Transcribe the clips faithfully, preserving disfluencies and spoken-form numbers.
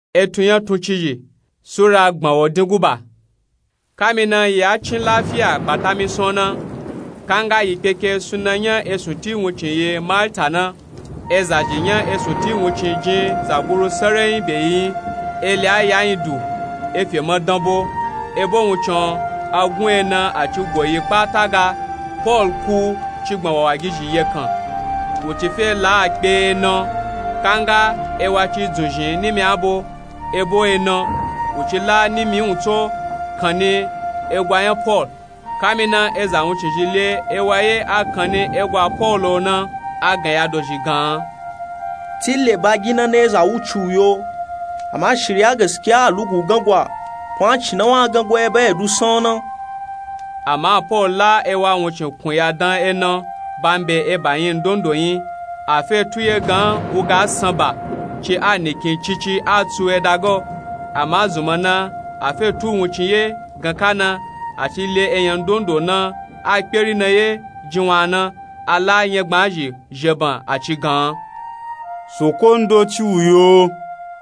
Etunya tuchiji sura gbawo dinguba kamina ya chin lafiya batami sona kanga yikeke sunanya esuti wuchiye Malta na ezajinya esuti wuchije zaburu saren beyi elia yaindu efie modambo ebo wuchon agunena achugoyi pataga Paul ku chigbawo agiji yekan wuchife la pe no kanga ewachi dunjin ni mi abo ebo eno uchila ni mi unto kane egwayan Paul kamina eza unchijile ewaye akane egwa Paul na agaya doji gan tille bagina ne za uchuyo amma shirya gaskiya lugu gangwa kwanci na wa gangwa ebe edu sona amma Paul la ewa wuchin kunya dan eno bambe ebayin dondoyin afe tuye gan uga samba chi anikin chichi atu edago amma zumana afe tu wuchiye gankana ati le eyan dondo na aperi na ye jiwana ala yen gbaji jeban ati gan sokondo chi uyo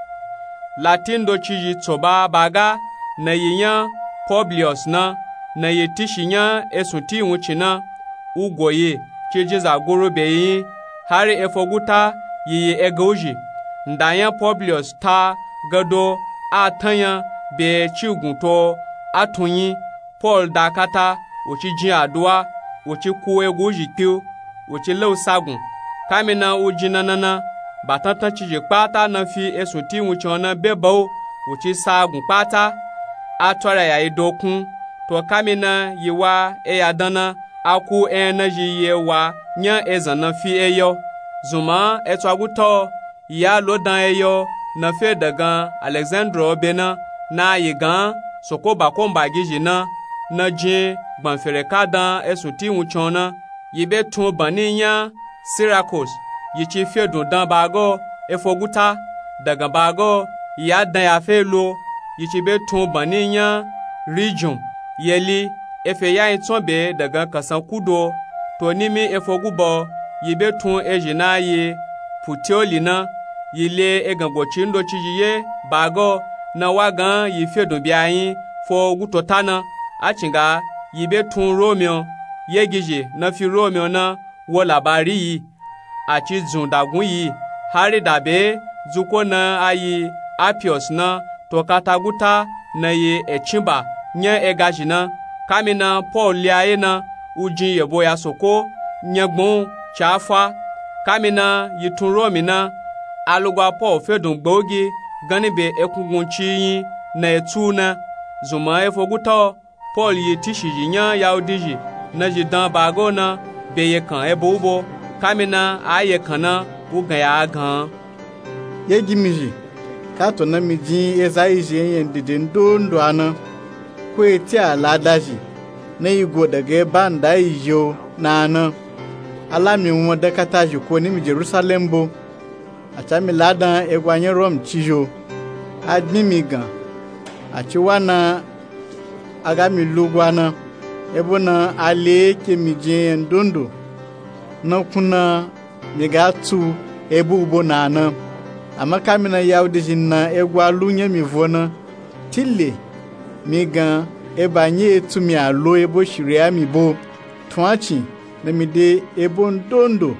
latindo chiji toba baga na yiyan Publius na na yetishinya esunti wuchina ugoye chijiza goro beyi hari efoguta yiye egoji ndayan Publius ta gado atanya be chigunto atunyi Paul dakata uchi jin adua uchi ku egoji kio uchi lew sagun kamina ujinanana batatan chije pata na fi esunti wuchona bebo uchi sagun pata atwara ya idokun to kamina yiwa eyadana aku enaji yewa nya ezana fi eyo zuma etwaguto ya lodan eyo na fe daga Alexandro bena na yigan sokoba komba gijina na jin gbanfere kadan esuti wuchona yibe tun baninya Syracuse yichi fe dun dan bago efoguta daga bago ya dan ya fe lo yichi be tun baninya Region yeli efe ya itonbe daga kasan kudo to nimi efogubo yibe tun ejina ye Puteoli yile egangbo chindo chijiye bago na wagan yifedun biayin fo gutotana achinga yibe tun Romeo yegije na fi Romeo na wo labari yi achi zun dagun yi hari dabe zuko na ayi Appius na to kataguta na ye echimba nya egajina kamina Paul liaye na ujin yebo ya soko nyagbon chafa kamina yitun Romina alugwa Paul fedun gbogi ganibe ekungun chiyin na etuna zuma efoguto Paul yitishi yinya yaudiji na jidan bago na beye kan ebobo kamina aye kana ugaya gan yegimiji kato na mijin ezaiji yen didin dondo ana ko eti aladaji na igo daga banda ijo na ana alami mo dakata ju ko ni Jerusalem bo atami ladan egwanyen Rom chijo admimi gan achiwana agami lugwana ebona ale kemije ndondo na kuna migatu ebu ubo na ana amaka mina yaudi na egwa lunye mivona tille migan ebanye etumi alo ebo shiri ami bo twachi na mide ebo ndondo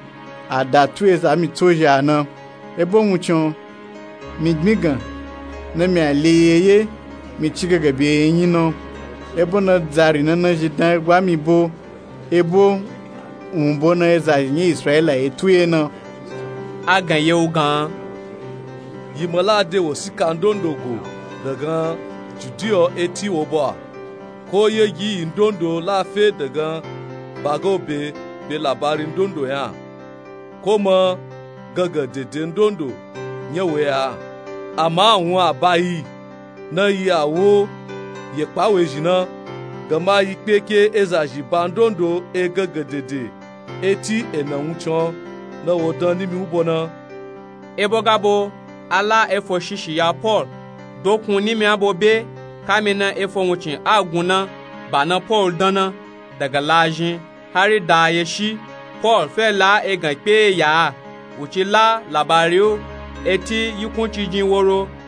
adatu ezami toja na ebo muchon migmigan na mi aleyeye mi chigaga be yino ebo na zari na na jidan gwa mi bo ebo umbo na ezanyi Israela etuye na agaye ugan yimala de wosika ndondo go daga Judeo eti woba ko ye yi ndondo la fe daga bagobe be labari ndondo ya koma gaga dede ndondo nyewe ya ama ahun abayi na yawo ye pawe jina gama yipeke ezaji bandondo e gaga dede eti enawuchon na wodan ni mi ubona ebogabo ala efo shishi ya Paul dokun ni mi abobe kamina efo wuchin aguna bana Paul dana daga lajin hari da yeshi Paul fe la egan pe ya uchi la labario eti yikun chijin woro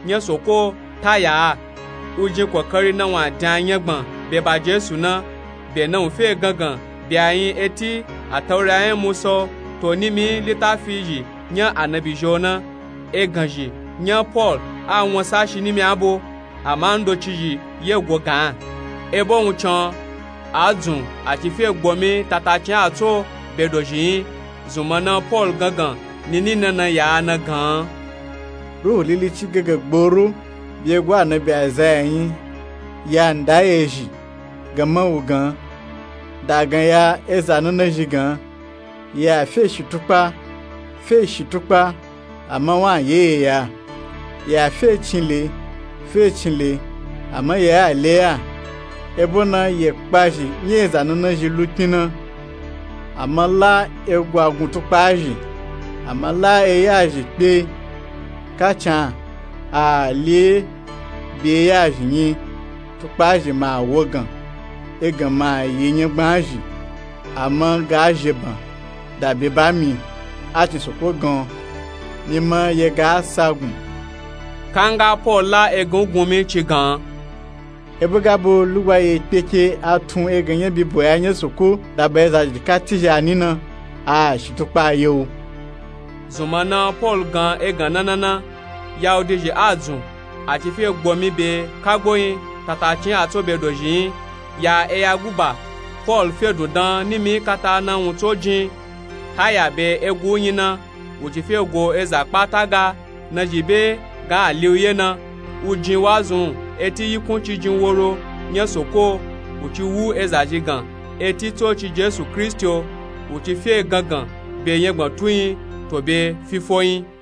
nye soko taya uji kokari na wa dan yegban be ba Jesu na be na fe gangan be ayin eti atawra yin muso to ni mi litafi nye anabi jona e ganji nye Paul a won sashi ni mi abo amando chiji ye gogan e bo unchon azun àti fe gbomi tatachin ato bedojin zumana Paul gangan nini nana ya na gan ro lili chi gaga gboro bi gwa na bi azayin ya ndayeji gama ugan dagan ya ezana na jigan ya fe shitupa fe shitupa ama wa ye ya ya fe chinle fe chinle ama ya alea ebona ye kpaji nye ezana na jilukina ama la egwa gutupaji ama la eyaji pe kacha a le beyaji yin tupaji ma wogan egan ma yin gbanji ama gaje ban dabe ba mi ati soko gan ni ma ye ga sagun kanga Paul la egungun mi chi gan ebugabo luwa ye peke atun eganyen bi boya nye soko dabe za katija nina a shitupa yo zumana Paul gan egan nanana ya odeje azun àti fi gbomi be kagboyin tatachin atobe dojin ya eya guba Paul fe dodan ni mi kata na un to jin haya be egu yina uti fe go eza pataga na jibe ga aliuye na ujin wazun eti yikun chijin woro nye soko uti wu eza jigan eti to chi Jesu Kristo uti fe gangan be yen gbon tuyin to be fifoyin